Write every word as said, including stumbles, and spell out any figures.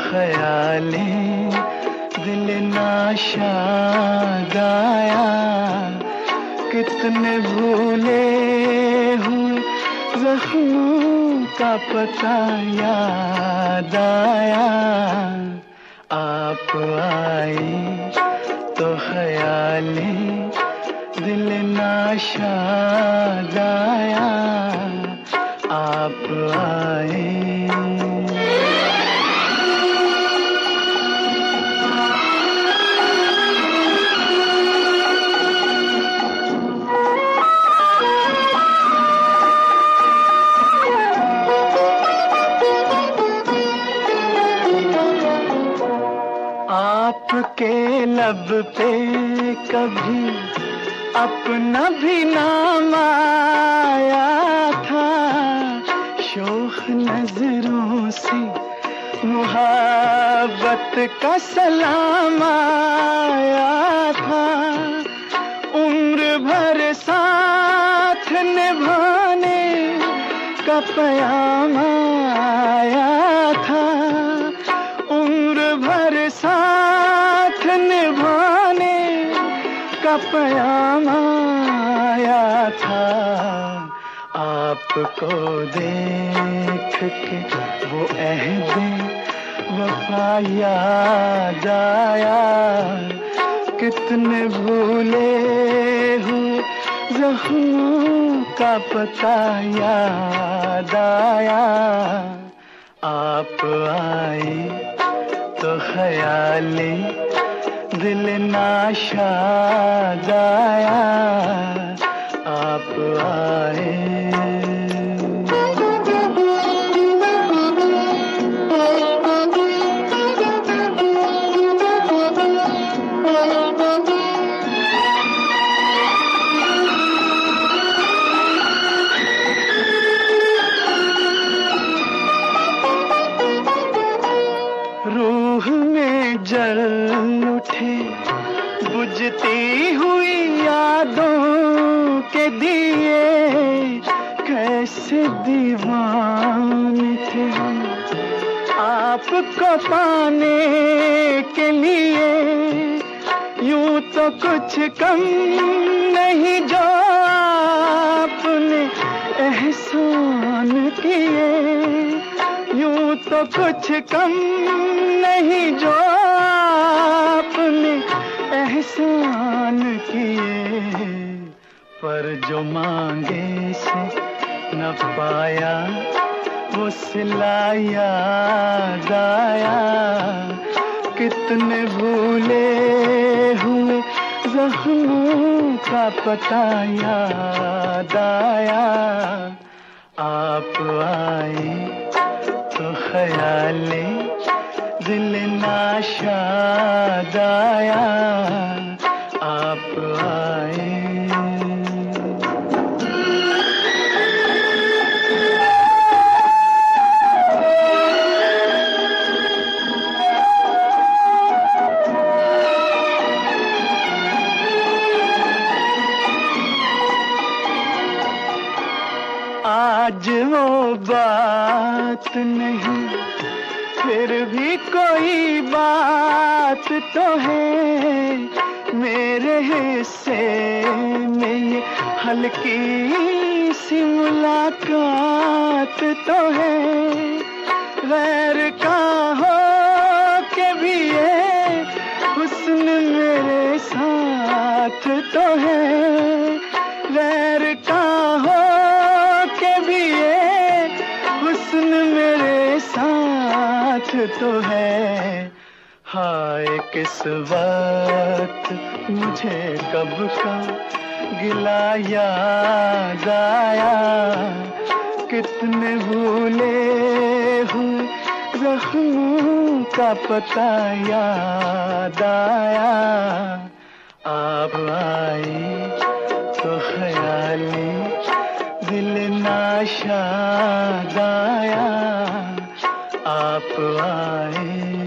ख्याले दिल नाशादाया, कितने भूले हुए जख्मों का पता याद आया। आप आई तो ख्याले दिल नाशादाया, आप आए। आपके लब पे कभी अपना भी नाम आया था, शोख नजरों से मुहब्बत का सलाम आया था। उम्र भर साथ निभाने का पयाम आया था, उम्र भर साथ निभाने का पयाम आया था। आपको देख के वो अहदे वफा याद आया, कितने भूले हुए जख्मों का पता याद आया। आप आए तो ख्याले दिल नाशादाया, आप आए। रूह में जल उठे बुझती हुई यादों के दिए, कैसे दीवाने थे हम आपको पाने के लिए। यूं तो कुछ कम नहीं जो आपने एहसान किए, यूं तो कुछ कम नहीं जो आपने एहसान किए। पर जो मांगे से न पाया वो सिला याद आया, कितने भूले हुए जख्मों का पता याद आया। आप आए तो ख्याले दिल नाशादाया, आप आए। आज वो बात नहीं, फिर भी कोई बात तो है। मेरे हिस्से में ये हल्की सी मुलाकात तो है। गैर का हो के भी ये हुस्न मेरे साथ तो है। गैर का हो तो है। हाय किस वक्त मुझे कब का गिला याद आया, कितने भूले हुए जख्मों का पता याद आया। आप आए तो ख्याले दिल नाशादाया, आप आए।